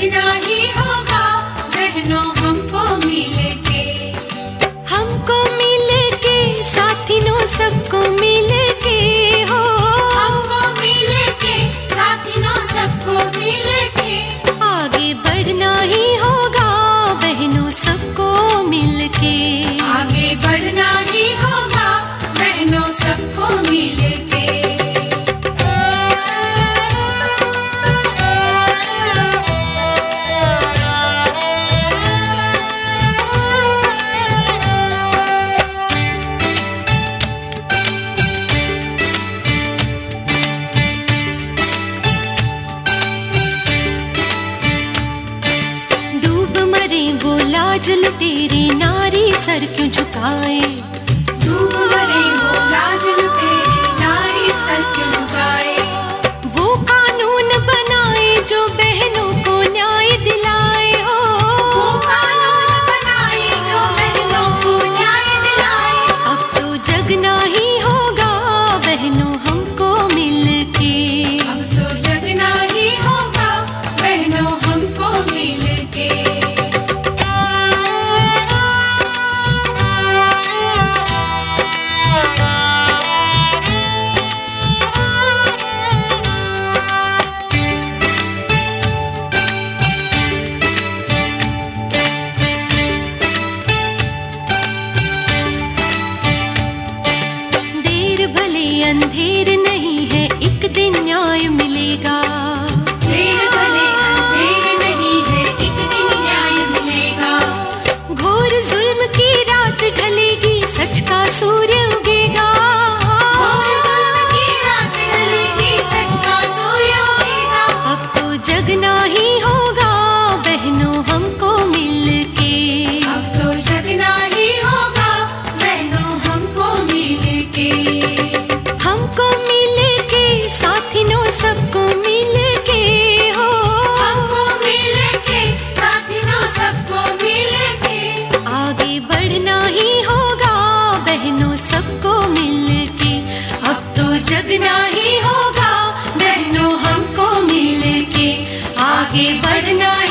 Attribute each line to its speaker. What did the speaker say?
Speaker 1: जगना ही होगा बहनों हमको मिलके।
Speaker 2: हमको मिलके साथियों सबको मिलके हो,
Speaker 1: हमको मिलके साथियों सबको मिलके।
Speaker 2: आगे बढ़ना ही होगा बहनों सबको मिलके।
Speaker 1: आगे बढ़ना ही होगा बहनों सबको मिलके।
Speaker 2: लाज लुटेरे नारी सर क्यों झुकाए,
Speaker 1: डूब मरे वो लाज लुटेरे नारी सर क्यों झुकाए।
Speaker 2: वो कानून बनाए जो बहनों को न्याय दिलाए हो,
Speaker 1: वो कानून बनाए जो बहनों को न्याय दिलाए।
Speaker 2: अब तो जगना ही होगा बहनों हमको मिलके।
Speaker 1: अब तो जगना ही होगा बहनों हमको मिलके।
Speaker 2: अंधेर नहीं है एक दिन न्याय मिलेगा,
Speaker 1: देर भले अंधेर नहीं है एक दिन न्याय मिलेगा।
Speaker 2: घोर जुल्म की रात ढलेगी सच का सूर्य उगेगा,
Speaker 1: घोर जुल्म की रात ढलेगी सच का सूर्य उगेगा।
Speaker 2: अब तो जगना ही होगा बहनों हमको मिलके।
Speaker 1: अब तो जगना ही होगा बहनों हमको मिलके।
Speaker 2: हमको मिलके साथियों सबको मिलके हो,
Speaker 1: हमको मिलके साथियों सबको मिलके।
Speaker 2: आगे बढ़ना ही होगा बहनों सबको मिलके।
Speaker 1: अब तो जगना ही होगा बहनों हमको मिलके। आगे बढ़ना